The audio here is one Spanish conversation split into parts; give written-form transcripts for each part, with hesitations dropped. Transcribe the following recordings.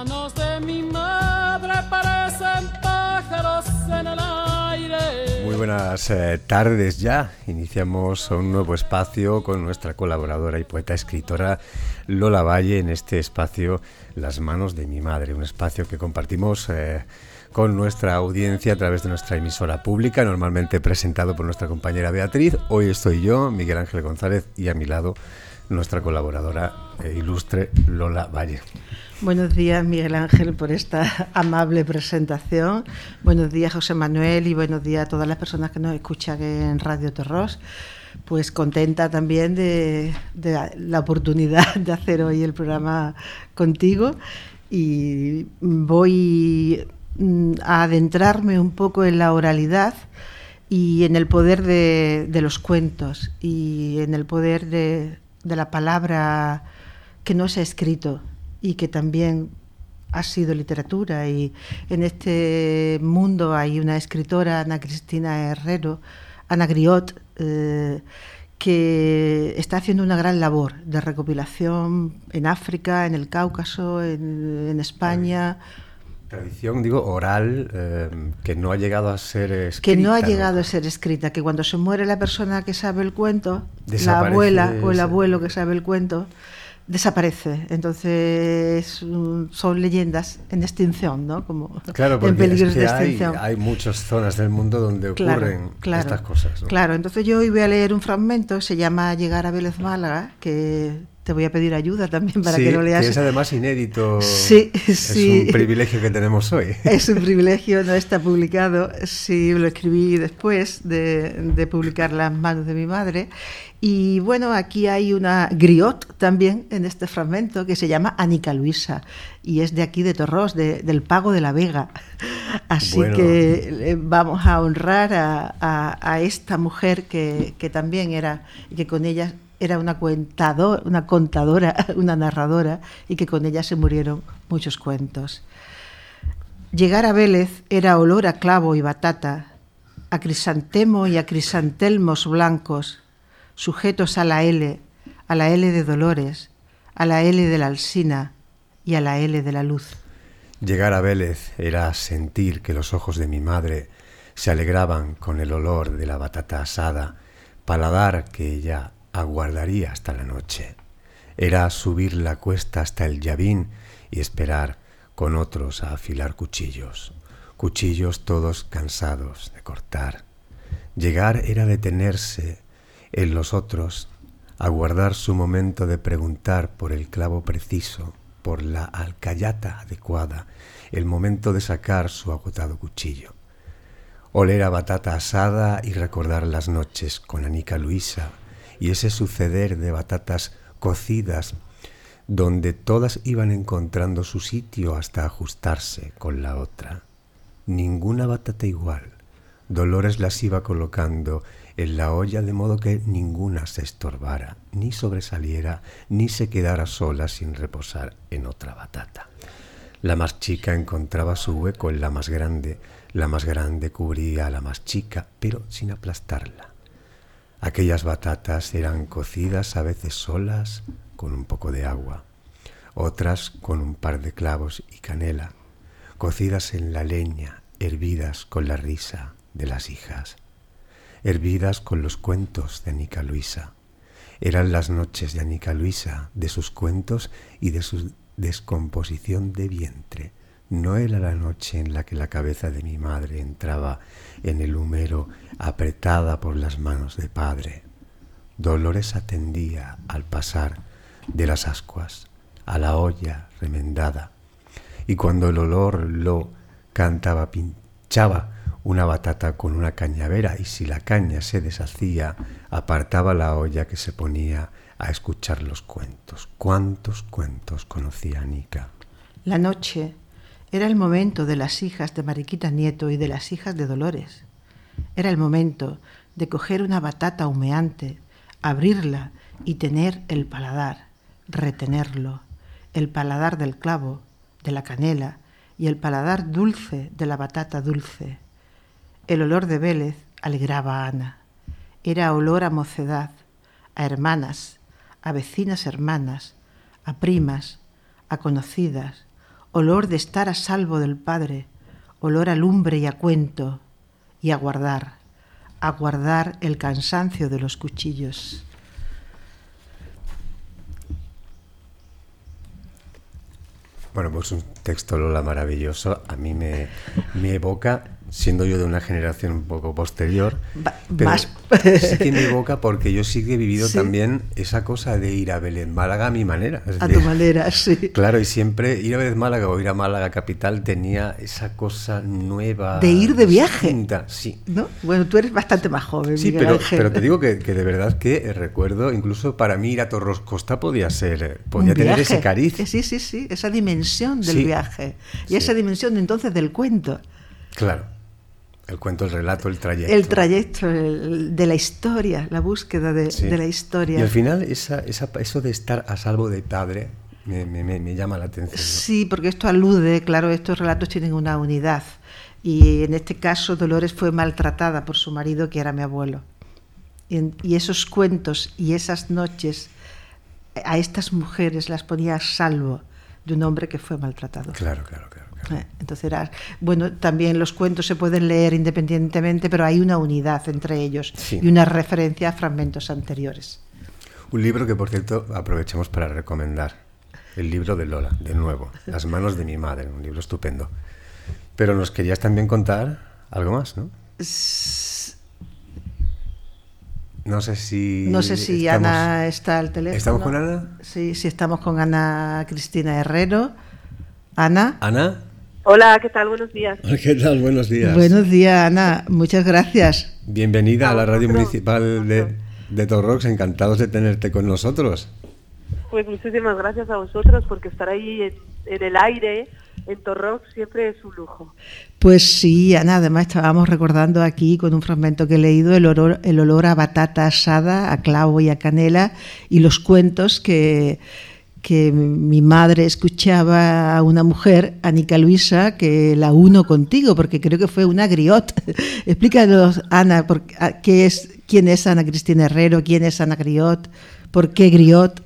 manos de mi madre parecen pájaros en el aire. Muy buenas tardes ya. Iniciamos un nuevo espacio con nuestra colaboradora y poeta escritora Lola Valle en este espacio Las manos de mi madre, un espacio que compartimos con nuestra audiencia a través de nuestra emisora pública, normalmente presentado por nuestra compañera Beatriz. Hoy estoy yo, Miguel Ángel González, y a mi lado nuestra colaboradora ilustre Lola Valle. Buenos días, Miguel Ángel, por esta amable presentación. Buenos días, José Manuel, y buenos días a todas las personas que nos escuchan en Radio Torros. Pues contenta también de la oportunidad de hacer hoy el programa contigo, y voy a adentrarme un poco en la oralidad y en el poder de los cuentos y en el poder de la palabra que no se ha escrito y que también ha sido literatura. Y en este mundo hay una escritora, Ana Cristina Herrero, Ana Griot, que está haciendo una gran labor de recopilación en África, en el Cáucaso, en España. Tradición, digo, oral, que no ha llegado a ser escrita. Que no ha llegado a ser escrita, que cuando se muere la persona que sabe el cuento, la abuela o el abuelo que sabe el cuento, desaparece. Entonces son leyendas en extinción, ¿no? Como claro, porque en peligro es que de extinción. Hay muchas zonas del mundo donde ocurren estas cosas, ¿no? Claro, entonces yo hoy voy a leer un fragmento, se llama Llegar a Vélez Málaga, que te voy a pedir ayuda también para que lo leas. Sí, que es además inédito. Sí. Es un privilegio que tenemos hoy. Es un privilegio, no está publicado. Sí, lo escribí después de publicar Las manos de mi madre. Y bueno, aquí hay una griot también en este fragmento que se llama Anica Luisa, y es de aquí de Torrós, del Pago de la Vega. Así que vamos a honrar a esta mujer que también era, y que con ella era una contadora, una narradora, y que con ella se murieron muchos cuentos. Llegar a Vélez era olor a clavo y batata, a crisantemo y a crisantelmos blancos, sujetos a la L de Dolores, a la L de la Alsina y a la L de la Luz. Llegar a Vélez era sentir que los ojos de mi madre se alegraban con el olor de la batata asada, paladar que ella aguardaría hasta la noche. Era subir la cuesta hasta el Llavín y esperar con otros a afilar cuchillos todos cansados de cortar. Llegar era detenerse en los otros, aguardar su momento de preguntar por el clavo preciso, por la alcayata adecuada, el momento de sacar su agotado cuchillo. Oler a batata asada y recordar las noches con Anica Luisa, y ese suceder de batatas cocidas donde todas iban encontrando su sitio hasta ajustarse con la otra. Ninguna batata igual. Dolores las iba colocando en la olla de modo que ninguna se estorbara, ni sobresaliera, ni se quedara sola sin reposar en otra batata. La más chica encontraba su hueco en la más grande cubría a la más chica, pero sin aplastarla. Aquellas batatas eran cocidas a veces solas con un poco de agua, otras con un par de clavos y canela, cocidas en la leña, hervidas con la risa de las hijas, hervidas con los cuentos de Anica Luisa. Eran las noches de Anica Luisa, de sus cuentos y de su descomposición de vientre. No era la noche en la que la cabeza de mi madre entraba en el húmero apretada por las manos de padre. Dolores atendía al pasar de las ascuas a la olla remendada, y cuando el olor lo cantaba, pinchaba una batata con una cañavera, y si la caña se deshacía, apartaba la olla que se ponía a escuchar los cuentos. ¿Cuántos cuentos conocía Anica? La noche era el momento de las hijas de Mariquita Nieto y de las hijas de Dolores. Era el momento de coger una batata humeante, abrirla y tener el paladar, retenerlo, el paladar del clavo, de la canela y el paladar dulce de la batata dulce. El olor de Vélez alegraba a Ana. Era olor a mocedad, a hermanas, a vecinas hermanas, a primas, a conocidas, olor de estar a salvo del Padre, olor a lumbre y a cuento, y a guardar el cansancio de los cuchillos. Bueno, pues un texto, Lola, maravilloso. A mí me evoca, siendo yo de una generación un poco posterior, pero Más. sí que me evoca porque yo sí que he vivido también esa cosa de ir a Belén Málaga a mi manera. Es A decir, tu manera, sí. claro, y siempre ir a Belén Málaga o ir a Málaga capital tenía esa cosa nueva. De ir de viaje. Distinta, sí. ¿No? Bueno, tú eres bastante más joven, Sí, Miguel Ángel. pero te digo que de verdad que recuerdo, incluso para mí ir a Torros Costa podía tener ese cariz. Sí, sí, sí, esa dimensión del Sí, viaje. Y sí. esa dimensión entonces del cuento. Claro, el cuento, el relato, el trayecto. El trayecto de la historia, la búsqueda Sí. de la historia. Y al final eso de estar a salvo de padre me llama la atención, ¿no? Sí, porque esto alude, claro, estos relatos tienen una unidad. Y en este caso Dolores fue maltratada por su marido, que era mi abuelo. Y esos cuentos y esas noches a estas mujeres las ponía a salvo de un hombre que fue maltratado. Claro. Entonces bueno, también los cuentos se pueden leer independientemente, pero hay una unidad entre ellos, Sí. y una referencia a fragmentos anteriores. Un libro que, por cierto, aprovechemos para recomendar. El libro de Lola, de nuevo. Las manos de mi madre, un libro estupendo. Pero nos querías también contar algo más, ¿no? No sé si estamos... Ana está al teléfono. ¿Estamos con Ana? Sí, estamos con Ana Cristina Herrero. Ana. ¿Ana? Hola, ¿qué tal? Buenos días. ¿Qué tal? Buenos días. Buenos días, Ana. Muchas gracias. Bienvenida a la radio vosotros. municipal de Torrox. Encantados de tenerte con nosotros. Pues muchísimas gracias a vosotros, porque estar ahí en el aire, en Torrox, siempre es un lujo. Pues sí, Ana, además estábamos recordando aquí con un fragmento que he leído el olor a batata asada, a clavo y a canela, y los cuentos que mi madre escuchaba a una mujer, Anica Luisa, que la uno contigo, porque creo que fue una griot. Explícanos, Ana, quién es Ana Cristina Herrero, quién es Ana Griot, por qué griot.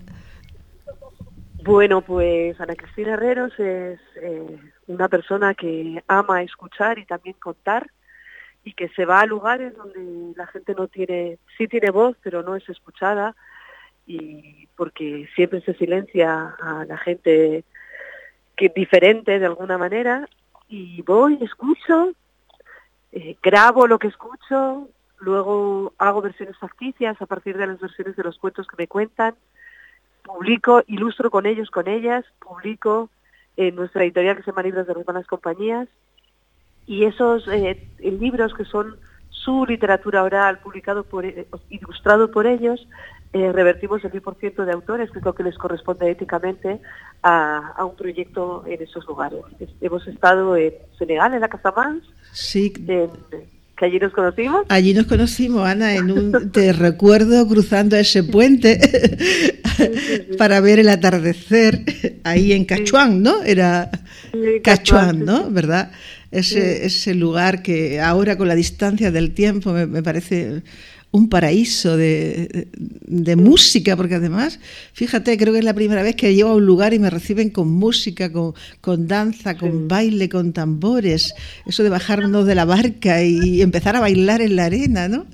Bueno, pues Ana Cristina Herreros es una persona que ama escuchar y también contar, y que se va a lugares donde la gente sí tiene voz, pero no es escuchada, y porque siempre se silencia a la gente que es diferente de alguna manera, y voy, escucho, grabo lo que escucho, luego hago versiones facticias a partir de las versiones de los cuentos que me cuentan, publico, ilustro con ellos, con ellas, publico en nuestra editorial que se llama Libros de las Malas Compañías, y esos libros, que son su literatura oral, ilustrado por ellos, revertimos el 10% de autores, que es lo que les corresponde éticamente a un proyecto en esos lugares. Hemos estado en Senegal, en la Casamance, Sí. Que allí nos conocimos. Allí nos conocimos, Ana, te recuerdo cruzando ese puente para ver el atardecer ahí en Cachuán, ¿no? Era Sí, Cachuán, ¿no? sí. ¿Verdad? Ese lugar que ahora, con la distancia del tiempo, me parece un paraíso de música, porque además, fíjate, creo que es la primera vez que llego a un lugar y me reciben con música, con danza, con baile, con tambores, eso de bajarnos de la barca y empezar a bailar en la arena, ¿no?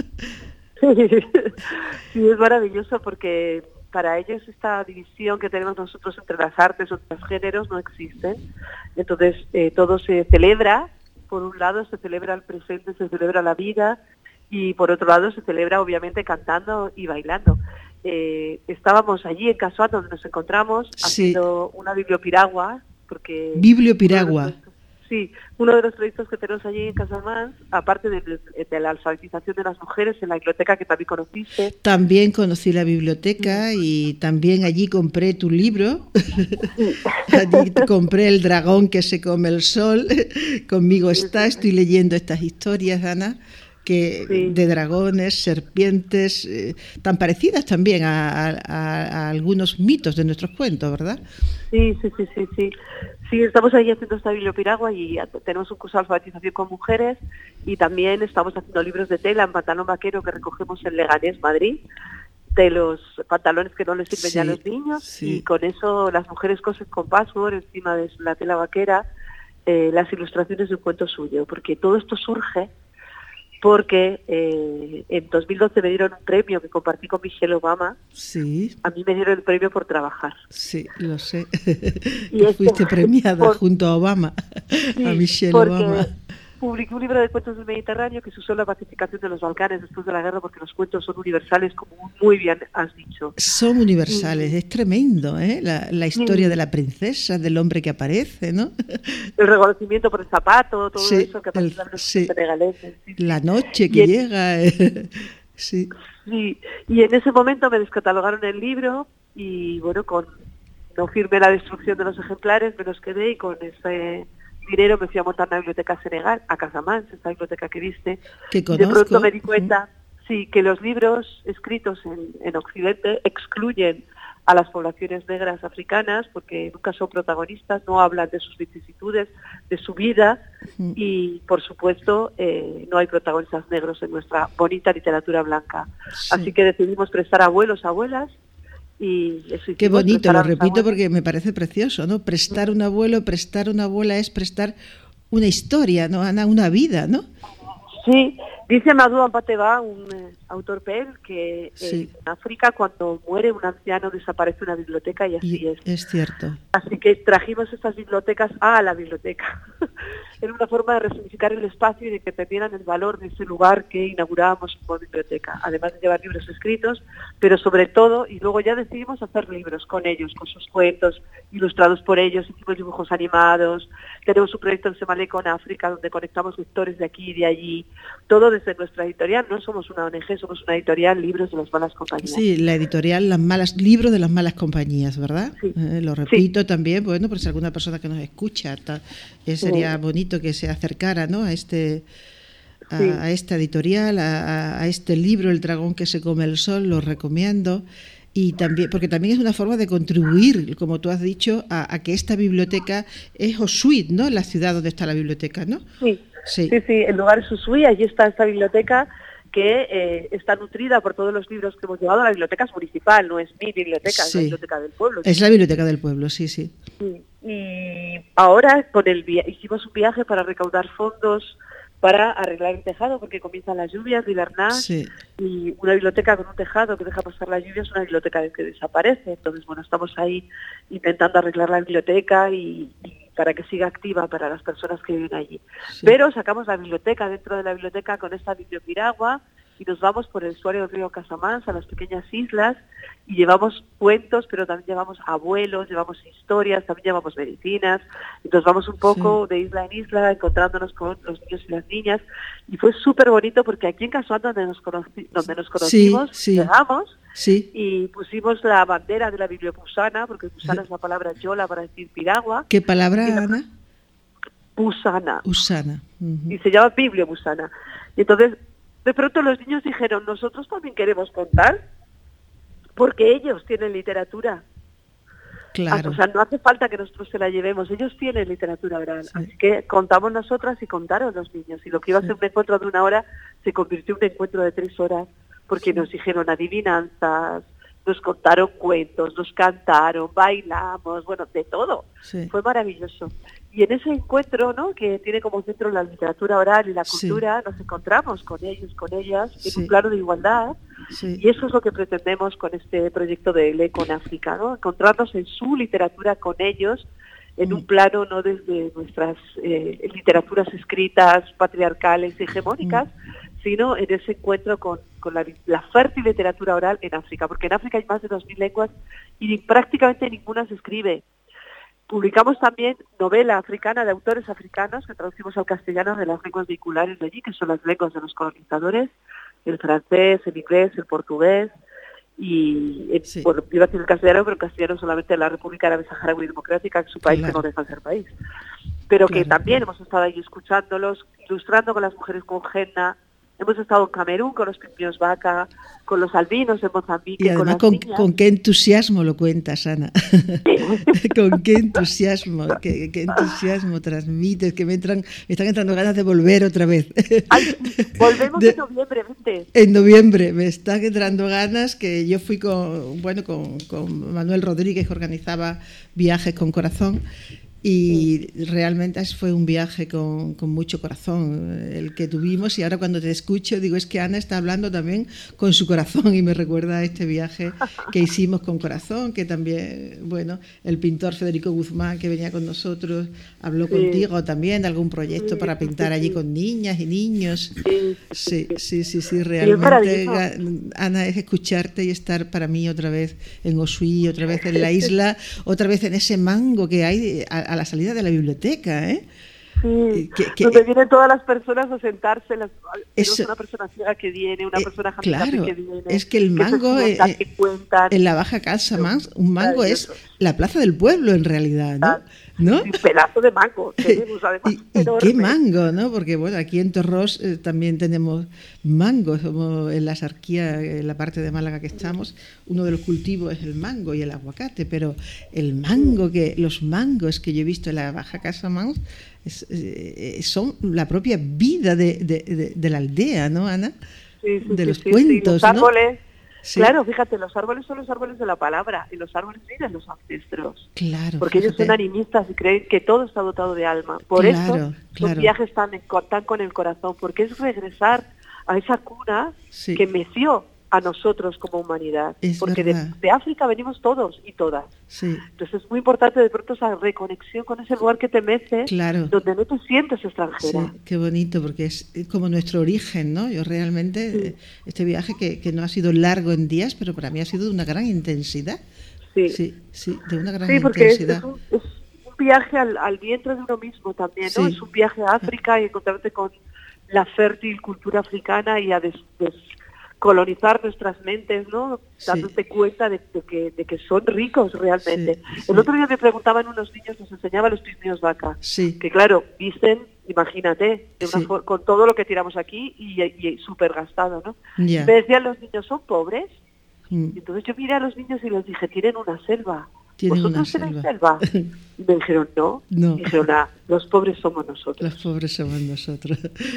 Sí, es maravilloso, porque para ellos esta división que tenemos nosotros entre las artes, otros géneros, no existen. Entonces todo se celebra. Por un lado se celebra el presente, se celebra la vida, y por otro lado se celebra obviamente cantando y bailando. Estábamos allí en Casuán, donde nos encontramos, haciendo una bibliopiragua, porque... Bibliopiragua. Sí, uno de los proyectos que tenemos allí en Casamance, aparte de la alfabetización de las mujeres en la biblioteca, que también conociste. También conocí la biblioteca, y también allí compré tu libro. Allí compré El dragón que se come el sol. Conmigo está, estoy leyendo estas historias, Ana, de dragones, serpientes, tan parecidas también a algunos mitos de nuestros cuentos, ¿verdad? Sí. Sí, estamos ahí haciendo esta bibliopiragua, y tenemos un curso de alfabetización con mujeres, y también estamos haciendo libros de tela en pantalón vaquero que recogemos en Leganés, Madrid, de los pantalones que no les sirven Sí, ya a los niños, sí. y con eso las mujeres cosen con password encima de la tela vaquera las ilustraciones de un cuento suyo, porque todo esto surge porque en 2012 me dieron un premio que compartí con Michelle Obama. Sí, A mí me dieron el premio por trabajar. sí, lo sé. Y Que esto fuiste premiada por- junto a Obama, Sí, a Michelle porque Obama. publiqué un libro de cuentos del Mediterráneo que se usó en la pacificación de los Balcanes después de la guerra, porque los cuentos son universales, como muy bien has dicho. Son universales, es tremendo, ¿eh? La historia de la princesa, del hombre que aparece, ¿no? El reconocimiento por el zapato, todo Sí, eso que aparece en los sí. senegaleses. Sí, La sí. noche Y que en- llega. Sí, Sí, y en ese momento me descatalogaron el libro y bueno, no firmé la destrucción de los ejemplares, me los quedé y con ese dinero me fui a montar una biblioteca Senegal, a Casamance, esta biblioteca que viste. que Y de pronto conozco. me di cuenta, sí, que los libros escritos en Occidente excluyen a las poblaciones negras africanas porque nunca son protagonistas, no hablan de sus vicisitudes, de su vida, y por supuesto no hay protagonistas negros en nuestra bonita literatura blanca. Sí. Así que decidimos prestar abuelos, abuelas, y eso Qué hicimos, bonito, prestar lo a los repito abuelos. porque me parece precioso, ¿no? Prestar un abuelo, prestar una abuela es prestar una historia, ¿no, Ana? Una vida, ¿no? Sí, dice Madhu Ampateba, un autor PEL, que Sí. en África cuando muere un anciano desaparece una biblioteca y así Y es. es cierto. Así que trajimos estas bibliotecas a la biblioteca. Era una forma de resignificar el espacio y de que entendieran el valor de ese lugar que inaugurábamos como biblioteca, además de llevar libros escritos, pero sobre todo, y luego ya decidimos hacer libros con ellos, con sus cuentos, ilustrados por ellos, hicimos dibujos animados, tenemos un proyecto en Semalé con África, donde conectamos lectores de aquí y de allí, todo desde nuestra editorial, no somos una ONG, somos una editorial, Libros de las Malas Compañías. Sí, la editorial Libro de las Malas Compañías, ¿verdad? Sí. Lo repito también, bueno, por si alguna persona que nos escucha, sería bonito que se acercara, ¿no? a esta editorial, a este libro, El dragón que se come el sol, lo recomiendo. Y también, porque también es una forma de contribuir, como tú has dicho, a que esta biblioteca es Osuit, ¿no? La ciudad donde está la biblioteca, ¿no? Sí, Sí. sí, sí, el lugar es Ushuaia, allí está esta biblioteca que está nutrida por todos los libros que hemos llevado. La biblioteca es municipal, no es mi biblioteca, es la biblioteca del pueblo. Es la biblioteca del pueblo, sí, sí. Y ahora hicimos un viaje para recaudar fondos para arreglar el tejado, porque comienzan las lluvias de Hivernage, Sí. y una biblioteca con un tejado que deja pasar las lluvias es una biblioteca que desaparece. Entonces, bueno, estamos ahí intentando arreglar la biblioteca y para que siga activa para las personas que viven allí. Sí. Pero sacamos la biblioteca dentro de la biblioteca con esta bibliopiragua y nos vamos por el estuario del río Casamance a las pequeñas islas y llevamos cuentos, pero también llevamos abuelos, llevamos historias, también llevamos medicinas, y nos vamos un poco de isla en isla encontrándonos con los niños y las niñas, y fue súper bonito porque aquí en Casuán, donde nos conocimos, Sí. llegamos Sí. y pusimos la bandera de la Bibliopusana, porque Pusana es la palabra yola para decir piragua. ¿Qué palabra, Ana? Pusana. Usana. Y se llama Bibliopusana. Y entonces, de pronto los niños dijeron, nosotros también queremos contar, porque ellos tienen literatura. Claro. O sea, no hace falta que nosotros se la llevemos, ellos tienen literatura oral. Sí. Así que contamos nosotras y contaron los niños. Y lo que iba a ser un encuentro de 1 hora se convirtió en un encuentro de 3 horas, porque nos dijeron adivinanzas, nos contaron cuentos, nos cantaron, bailamos, bueno, de todo. Sí. Fue maravilloso. Y en ese encuentro, ¿no?, que tiene como centro la literatura oral y la cultura, nos encontramos con ellos, con ellas, en un plano de igualdad. Sí. Y eso es lo que pretendemos con este proyecto de ELE con África, ¿no? Encontrarnos en su literatura con ellos, en un plano no desde nuestras literaturas escritas, patriarcales, hegemónicas, sino en ese encuentro con la fértil literatura oral en África, porque en África hay más de 2.000 lenguas y prácticamente ninguna se escribe. Publicamos también novela africana de autores africanos que traducimos al castellano de las lenguas vehiculares de allí, que son las lenguas de los colonizadores, el francés, el inglés, el portugués, y bueno, iba a decir el castellano, pero el castellano solamente en la República Árabe Saharaui Democrática, que es su país, que no deja de ser país. Pero que también hemos estado ahí escuchándolos, ilustrando con las mujeres con henna, hemos estado en Camerún con los pigmeos vaca, con los albinos en Mozambique, y además con qué entusiasmo lo cuentas, Ana. Con qué entusiasmo, qué entusiasmo transmites, que me están entrando ganas de volver otra vez. Ay, volvemos en noviembre, vente. En noviembre me están entrando ganas, que yo fui con Manuel Rodríguez, que organizaba Viajes con Corazón. Y realmente fue un viaje con mucho corazón el que tuvimos, y ahora cuando te escucho digo, es que Ana está hablando también con su corazón, y me recuerda a este viaje que hicimos con corazón, que también, bueno, el pintor Federico Guzmán, que venía con nosotros, habló contigo también de algún proyecto para pintar allí con niñas y niños. Sí, realmente, Ana, es escucharte y estar para mí otra vez en Ossuí, otra vez en la isla, otra vez en ese mango que hay a la salida de la biblioteca, ¿eh? Sí, donde vienen todas las personas a sentarse, una persona ciega que viene, una persona claro, que viene. Es que el mango, en la Baja Casa Manx, un mango es la plaza del pueblo en realidad, ¿no? Un pedazo de mango tenemos, además. ¿Y qué mango, no? Porque bueno, aquí en Torrós también tenemos mango, somos en la Sarquía, en la parte de Málaga que estamos, uno de los cultivos es el mango y el aguacate, pero los mangos que yo he visto en la Baja Casa Manx son la propia vida de la aldea, ¿no, Ana? Sí, de los cuentos, los árboles, ¿no? Sí. Claro, fíjate, los árboles son los árboles de la palabra, y los árboles viven los ancestros. Claro. Porque ellos son animistas y creen que todo está dotado de alma. Por eso son viajes tan con el corazón, porque es regresar a esa cuna que meció a nosotros como humanidad. Porque de África venimos todos y todas. Sí. Entonces es muy importante de pronto esa reconexión con ese lugar que te mece, donde no te sientes extranjera. Sí, qué bonito, porque es como nuestro origen, ¿no? Yo realmente, este viaje que no ha sido largo en días, pero para mí ha sido de una gran intensidad. Sí, de una gran intensidad. Sí, porque es un viaje al vientre de uno mismo también, ¿no? Es un viaje a África y encontrarte con la fértil cultura africana y a colonizar nuestras mentes, ¿no? Dándote cuenta de que son ricos realmente. El otro día me preguntaban unos niños, nos enseñaban los pigmeos vaca, que claro, visten, imagínate, con todo lo que tiramos aquí y súper gastado, ¿no? Me decían los niños, ¿son pobres? Y entonces yo miré a los niños y les dije, tienen una selva. ¿Vosotros tenéis selva? Y me dijeron, no. Y dijeron, los pobres somos nosotros. Los pobres somos nosotros.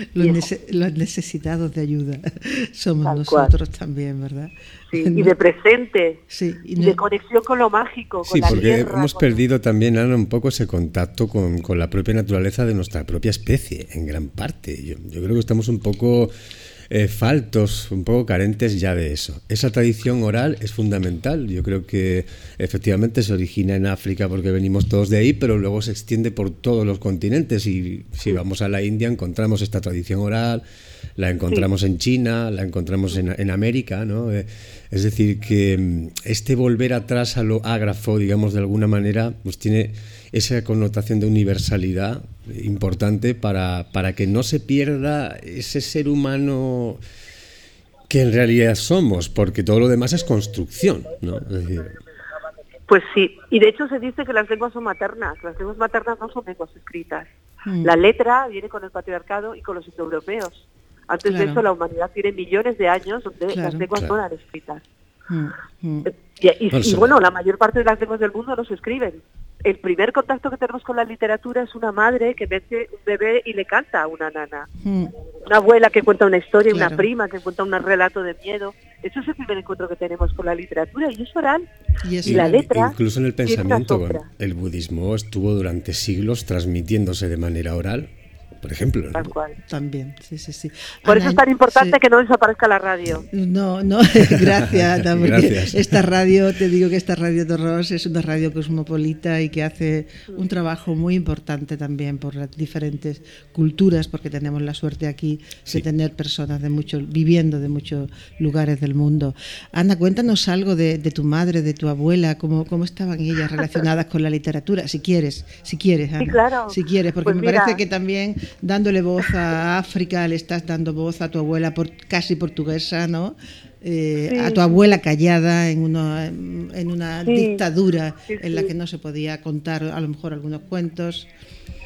Los necesitados de ayuda somos nosotros también, ¿verdad? Sí, y de presente, y de conexión con lo mágico, con la porque tierra, hemos perdido también, Ana, un poco ese contacto con la propia naturaleza de nuestra propia especie, en gran parte. Yo creo que estamos un poco faltos, un poco carentes ya de eso. Esa tradición oral es fundamental. Yo creo que efectivamente se origina en África porque venimos todos de ahí, pero luego se extiende por todos los continentes, y si vamos a la India encontramos esta tradición oral, la encontramos en China, la encontramos en América, ¿no? Es decir, que este volver atrás a lo ágrafo, digamos, de alguna manera, pues tiene esa connotación de universalidad importante para que no se pierda ese ser humano que en realidad somos, porque todo lo demás es construcción, ¿no? Es decir, pues sí, y de hecho se dice que las lenguas son maternas. Las lenguas maternas no son lenguas escritas. La letra viene con el patriarcado y con los indoeuropeos. Antes de eso la humanidad tiene millones de años donde las lenguas no eran escritas. Y bueno, la mayor parte de las lenguas del mundo no se escriben. El primer contacto que tenemos con la literatura es una madre que mete un bebé y le canta a una nana. Una abuela que cuenta una historia, una prima que cuenta un relato de miedo. Eso es el primer encuentro que tenemos con la literatura, y es oral. Y la letra, incluso en el pensamiento, el budismo estuvo durante siglos transmitiéndose de manera oral, por ejemplo, ¿no? Tal cual. También, sí. Por eso es tan importante que no desaparezca la radio. No, gracias, Ana, gracias. Esta radio, te digo que esta Radio Torrós es una radio cosmopolita y que hace un trabajo muy importante también por las diferentes culturas, porque tenemos la suerte aquí de tener personas viviendo de muchos lugares del mundo. Ana, cuéntanos algo de tu madre, de tu abuela, cómo estaban ellas relacionadas con la literatura, si quieres, Ana. Sí, claro. Si quieres, porque pues me parece que también dándole voz a África le estás dando voz a tu abuela casi portuguesa, ¿no? A tu abuela callada en una dictadura en la que no se podía contar a lo mejor algunos cuentos.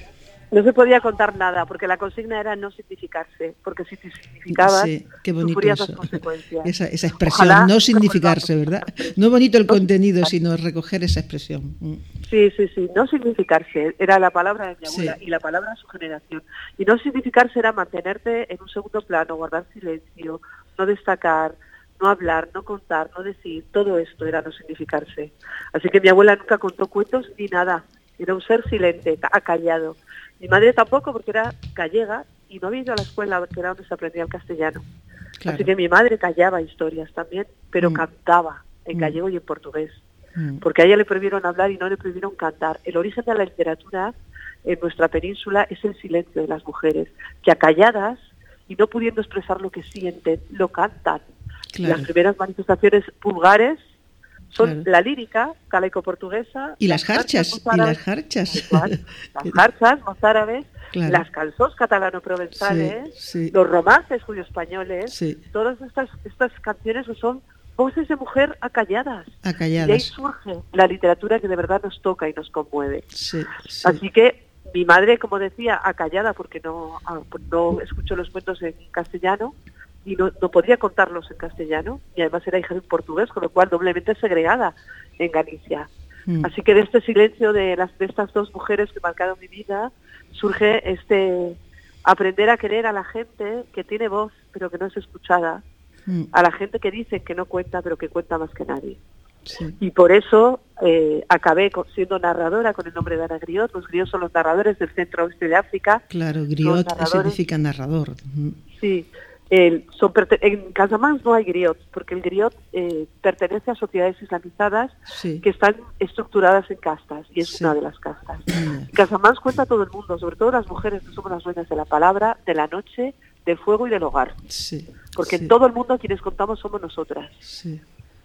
No se podía contar nada, porque la consigna era no significarse, porque si te significabas, Sí, qué bonito sufrías eso. las consecuencias. Esa expresión, Ojalá no significarse, recordamos ¿verdad? siempre. No bonito el No contenido, significarse. sino recoger esa expresión. Sí, no significarse, era la palabra de mi abuela Sí. y la palabra de su generación. Y no significarse era mantenerte en un segundo plano, guardar silencio, no destacar, no hablar, no contar, no decir, todo esto era no significarse. Así que mi abuela nunca contó cuentos ni nada, era un ser silente, acallado. Mi madre tampoco, porque era gallega y no había ido a la escuela, porque era donde se aprendía el castellano. Claro. Así que mi madre callaba historias también, pero Mm. cantaba en Mm. gallego y en portugués. Mm. Porque a ella le prohibieron hablar y no le prohibieron cantar. El origen de la literatura en nuestra península es el silencio de las mujeres, que acalladas y no pudiendo expresar lo que sienten, lo cantan. Claro. Las primeras manifestaciones vulgares son Claro. la lírica galaico-portuguesa, Y las jarchas, mozárabes, jarchas. tal cual, las jarchas mozárabes, Claro. las cançons catalano-provenzales, Sí, sí. los romances judío-españoles, Sí. todas estas canciones que son voces de mujer acalladas. Y ahí Acalladas. surge la literatura que de verdad nos toca y nos conmueve. Sí, sí. Así que mi madre, como decía, acallada porque no escuchó los cuentos en castellano y no podía contarlos en castellano, y además era hija de un portugués, con lo cual doblemente segregada en Galicia. Mm. Así que de este silencio de estas dos mujeres que marcaron mi vida surge este aprender a querer a la gente que tiene voz pero que no es escuchada, Mm. a la gente que dice que no cuenta pero que cuenta más que nadie. Sí. Y por eso acabé siendo narradora con el nombre de Ana Griot. Los griots son los narradores del centro oeste de África. Claro, griot narradores. significa narrador. Mm. Sí, en Casamance no hay griots, porque el griot pertenece a sociedades islamizadas Sí. que están estructuradas en castas, y es Sí. una de las castas. Mm. Casamance cuenta a todo el mundo, sobre todo las mujeres que somos las dueñas de la palabra, de la noche, del fuego y del hogar. Sí. Porque sí. en todo el mundo quienes contamos somos nosotras. Sí.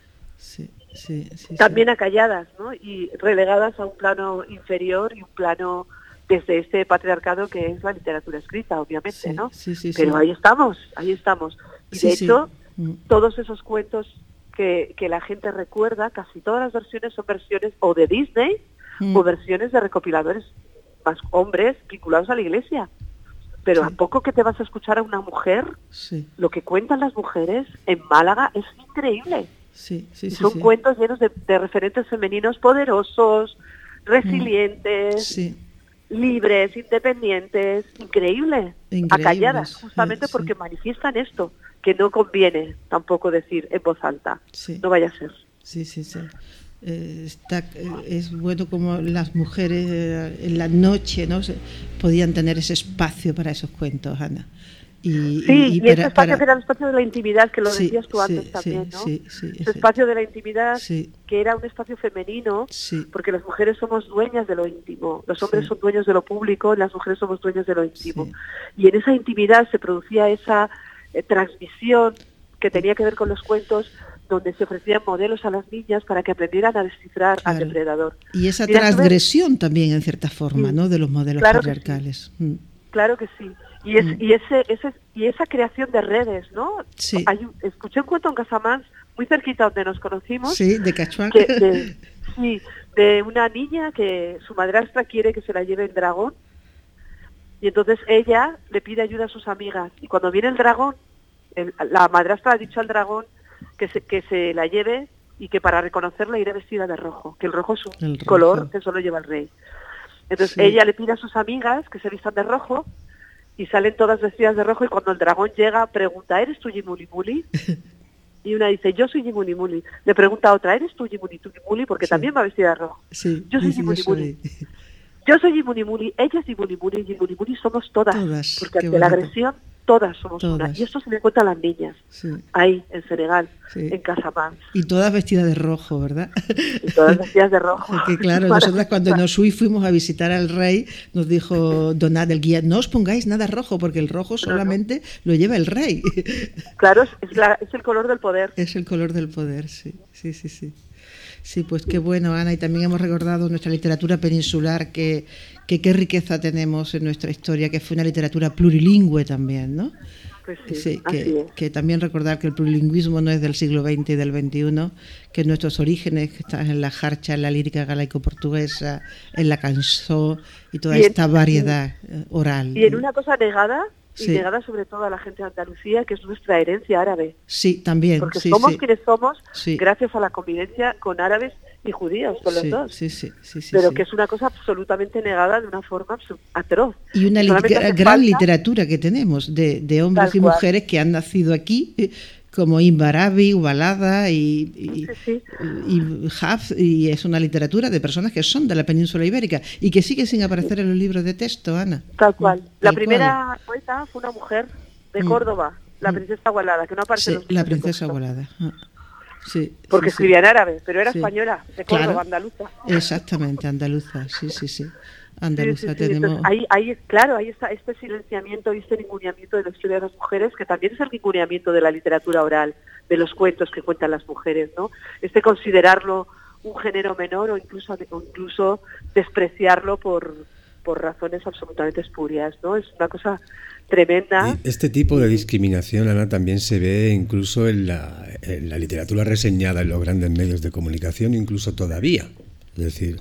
Sí, sí, sí. También acalladas, ¿no? Y relegadas a un plano inferior y un plano desde este patriarcado que es la literatura escrita, obviamente, Sí, ¿no? sí, sí, Pero sí. ahí estamos. Y Sí, de sí. hecho, Mm. todos esos cuentos que la gente recuerda, casi todas las versiones son versiones o de Disney Mm. o versiones de recopiladores más hombres vinculados a la iglesia. Pero Sí. a poco que te vas a escuchar a una mujer, Sí, lo que cuentan las mujeres en Málaga es increíble. sí, sí. Y sí, son sí. cuentos llenos de referentes femeninos poderosos, resilientes, Sí. libres, independientes, increíbles, Increíbles, acalladas, justamente sí. porque manifiestan esto, que no conviene tampoco decir en voz alta. Sí. No vaya a ser. Sí, sí, sí. Es bueno como las mujeres en la noche, ¿no? Podían tener ese espacio para esos cuentos, Ana. Sí, y ese espacio que era el espacio de la intimidad, que lo Sí, decías tú antes sí, también, sí, ¿no? sí, sí, Ese espacio de la intimidad, Sí. que era un espacio femenino, Sí. porque las mujeres somos dueñas de lo íntimo, los hombres Sí. son dueños de lo público, las mujeres somos dueñas de lo íntimo. Sí. Y en esa intimidad se producía esa transmisión que tenía que ver con los cuentos, donde se ofrecían modelos a las niñas para que aprendieran a descifrar al Claro. depredador. Y esa Mira, tú ves- transgresión también, en cierta forma, Sí. ¿no? De los modelos Claro que sí. patriarcales. Mm. Claro que sí. Mm. Y esa creación de redes, ¿no? Sí. Escuché un cuento en Casamance, muy cerquita donde nos conocimos, Sí, de Cachuán. de una niña que su madrastra quiere que se la lleve el dragón, y entonces ella le pide ayuda a sus amigas, y cuando viene el dragón, la madrastra ha dicho al dragón que se la lleve y que para reconocerla irá vestida de rojo, que el rojo es un El rojo. color que solo lleva el rey. Entonces Sí. ella le pide a sus amigas que se vistan de rojo, y salen todas vestidas de rojo, y cuando el dragón llega pregunta, ¿eres tú Jimuli Muli? Y una dice, yo soy Jimuli Muli. Le pregunta a otra, ¿eres tú Jimuli Muli? Porque Sí. también va vestida de rojo. Sí, Yo soy dice, Jimuli Muli. soy. Yo soy Jimuli Muli, ella es Jimuli Muli, y Jimuli Muli somos todas. Todas, Porque qué ante la bonito. agresión, todas somos Todas. una. Y esto se le cuenta a las niñas, Sí. ahí, en Senegal, Sí. en Casamance. Y todas vestidas de rojo, ¿verdad? Y todas vestidas de rojo. Porque claro, nosotras cuando nos fuimos a visitar al rey, nos dijo Donat, el guía, no os pongáis nada rojo, porque el rojo solamente lo lleva el rey. Claro, es el color del poder. Es el color del poder, sí, sí, sí, sí. Sí, pues qué bueno, Ana, y también hemos recordado nuestra literatura peninsular, que qué riqueza tenemos en nuestra historia, que fue una literatura plurilingüe también, ¿no? Pues sí, Sí, así es. que también recordar que el plurilingüismo no es del siglo XX y del XXI, que nuestros orígenes están en la jarcha, en la lírica galaico-portuguesa, en la cançó y toda esta variedad oral. Y en una cosa negada, Sí. y negada sobre todo a la gente de Andalucía, que es nuestra herencia árabe. Sí, también. Porque sí, somos sí. quienes somos Sí. gracias a la convivencia con árabes y judíos, con los Sí, dos. sí, sí, Pero sí. que es una cosa absolutamente negada de una forma atroz. Y una Solamente hace gran falta- literatura que tenemos de hombres Tal y cual. mujeres que han nacido aquí, como Imbarabi, Ubalada y Hafs, y es una literatura de personas que son de la península ibérica y que sigue sin aparecer en los libros de texto, Ana. Tal cual. La Tal primera poeta fue una mujer de Córdoba, la princesa Agualada, que no aparece en Sí, los la libros de princesa texto. Agualada. Sí, Porque sí, escribía en árabe, pero era Sí. española, de Córdoba, Claro. andaluza. Exactamente, andaluza, sí. Andaluza Sí. tenemos... Entonces, ahí está este silenciamiento y este ninguneamiento de la historia de las mujeres, que también es el ninguneamiento de la literatura oral, de los cuentos que cuentan las mujeres, ¿no? Este considerarlo un género menor o incluso despreciarlo por razones absolutamente espurias, ¿no? Es una cosa tremenda. Y este tipo de discriminación, Ana, también se ve incluso en la literatura reseñada en los grandes medios de comunicación, incluso todavía. Es decir,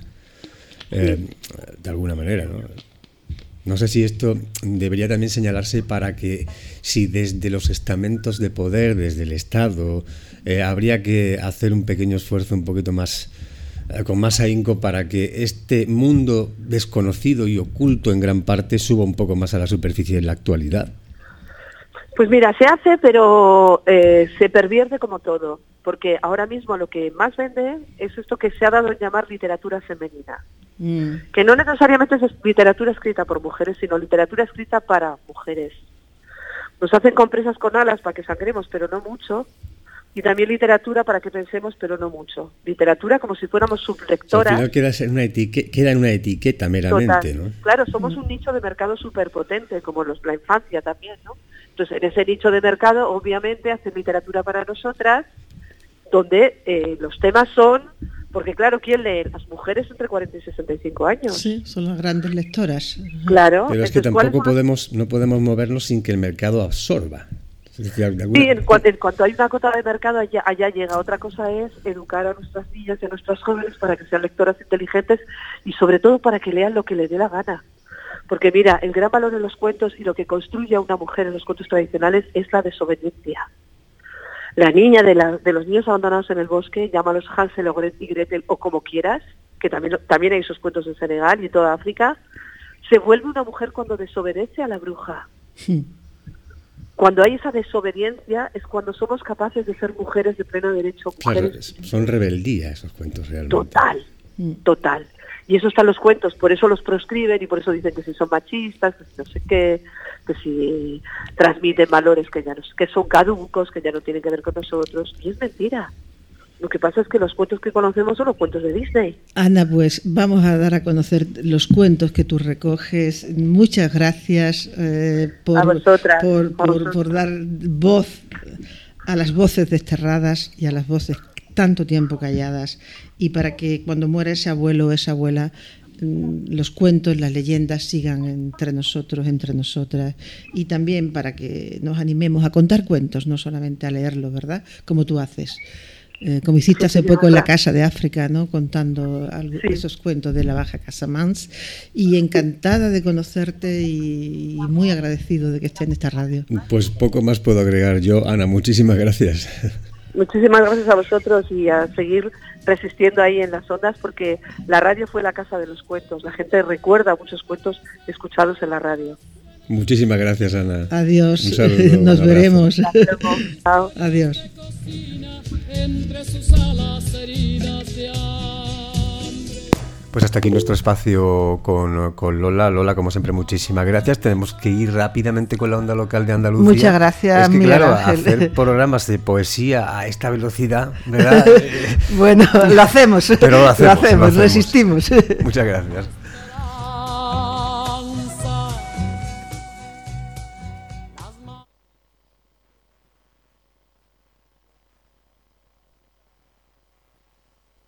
de alguna manera, ¿no? No sé si esto debería también señalarse para que, si desde los estamentos de poder, desde el Estado, habría que hacer un pequeño esfuerzo un poquito más, con más ahínco, para que este mundo desconocido y oculto en gran parte suba un poco más a la superficie en la actualidad. Pues mira, se hace, pero se pervierte como todo, porque ahora mismo lo que más vende es esto que se ha dado en llamar literatura femenina, que no necesariamente es literatura escrita por mujeres, sino literatura escrita para mujeres. Nos hacen compresas con alas para que sangremos, pero no mucho, y también literatura para que pensemos, pero no mucho. Literatura como si fuéramos sublectoras. Al final queda en una etiqueta meramente, Total. ¿no? Claro, somos un nicho de mercado superpotente, como la infancia también, ¿no? Entonces, en ese nicho de mercado, obviamente, hacen literatura para nosotras, donde los temas son, porque claro, ¿quién lee? Las mujeres entre 40 y 65 años. Sí, son las grandes lectoras. Claro. Pero es que Entonces, tampoco no podemos movernos sin que el mercado absorba. Es decir, Sí, en cuanto hay una cota de mercado, allá llega. Otra cosa es educar a nuestras niñas y a nuestras jóvenes para que sean lectoras inteligentes y sobre todo para que lean lo que les dé la gana. Porque mira, el gran valor en los cuentos y lo que construye a una mujer en los cuentos tradicionales es la desobediencia. La niña de los niños abandonados en el bosque, llámalos Hansel o Gretel o como quieras, que también hay esos cuentos en Senegal y en toda África, se vuelve una mujer cuando desobedece a la bruja. Cuando hay esa desobediencia es cuando somos capaces de ser mujeres de pleno derecho. Claro, Mujeres son rebeldía esos cuentos realmente. Total. Y eso está en los cuentos, por eso los proscriben y por eso dicen que si son machistas, que si no sé qué, que si transmiten valores que son caducos, que ya no tienen que ver con nosotros. Y es mentira. Lo que pasa es que los cuentos que conocemos son los cuentos de Disney. Ana, pues vamos a dar a conocer los cuentos que tú recoges. Muchas gracias por dar voz a las voces desterradas y a las voces tanto tiempo calladas, y para que cuando muera ese abuelo o esa abuela, los cuentos, las leyendas sigan entre nosotros, entre nosotras, y también para que nos animemos a contar cuentos, no solamente a leerlos, ¿verdad? Como tú haces. Como hiciste hace poco en la Casa de África, ¿no? Contando esos cuentos de la Baja Casamance, y encantada de conocerte y muy agradecido de que esté en esta radio. Pues poco más puedo agregar yo, Ana, muchísimas gracias. Muchísimas gracias a vosotros y a seguir resistiendo ahí en las ondas, porque la radio fue la casa de los cuentos. La gente recuerda muchos cuentos escuchados en la radio. Muchísimas gracias, Ana. Adiós. Un saludo, Nos veremos. Chao. Adiós. Entre sus alas heridas de hambre. Pues hasta aquí nuestro espacio con Lola. Lola, como siempre, muchísimas gracias. Tenemos que ir rápidamente con la onda local de Andalucía. Muchas gracias, Es que Miguel claro, Ángel. hacer programas de poesía a esta velocidad, ¿verdad? Bueno, lo hacemos. Pero lo hacemos. Resistimos. Muchas gracias.